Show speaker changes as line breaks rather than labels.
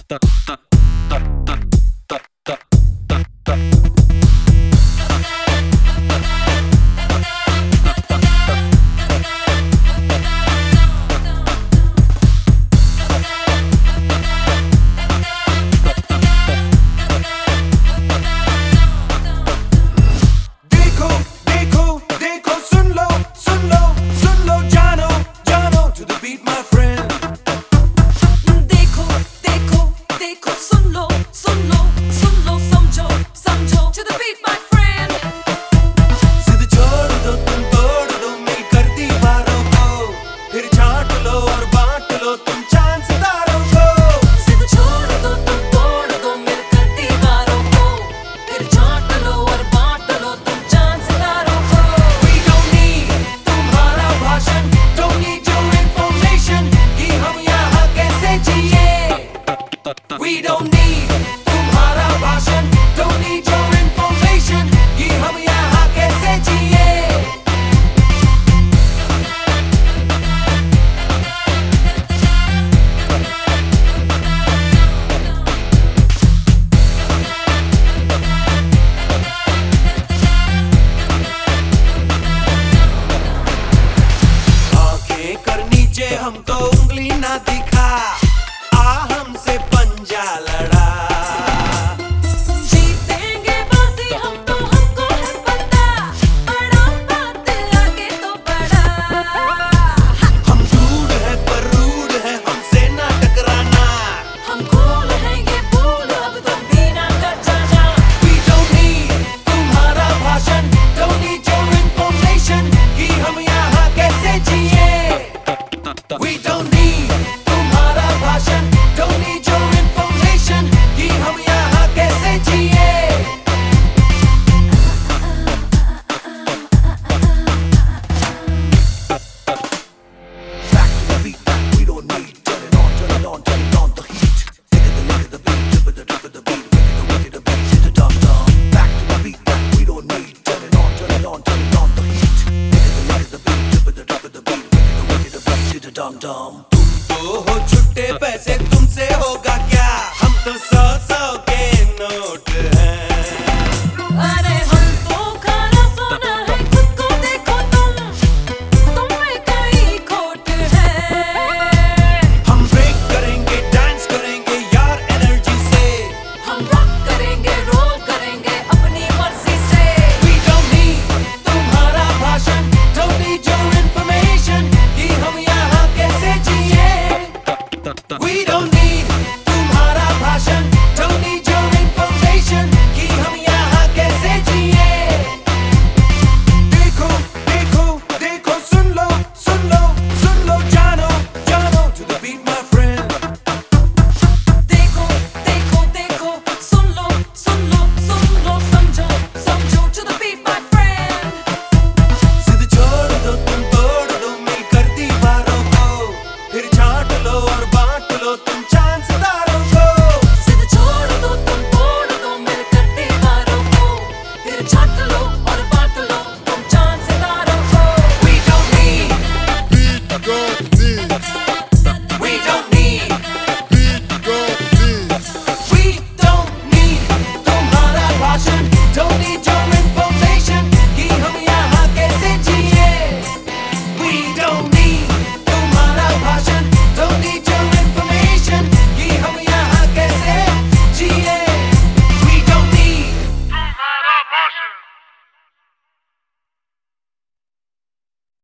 We don't need तुम्हारा भाषण, don't need your information कि हम यहाँ कैसे जिए। आंखें कर नीचे हमको उंगली ना दिखा, हमसे पंजा लड़ा,
जीतेंगे बाजी हम तो, हमको है पता, बड़ा बात आगे तो बड़ा।
हम रूड है पर रूड है, हमसे ना टकराना,
हम कूल है ये फूल, अब तुम भी ना कर जाना।
We don't need तुम्हारा भाषण, don't need your information कि हम यहाँ कैसे जिए। We don't need तुम्हारा भाषण, don't need your information कि हम यहाँ कैसे जिए। Back to the beat that we don't need, turn it on, turn it on, turn it on the heat. Look at the beat, flip it, the beat, wicked the beat, hit the dum dum. Back to the beat that we don't need, turn it on, turn it on, turn it on the heat. Look at the beat, flip it, the beat, wicked the beat, hit the dum dum. तुम तो हो छुट्टे पैसे, तुमसे होगा क्या, हम तो 100 के नोट हैं।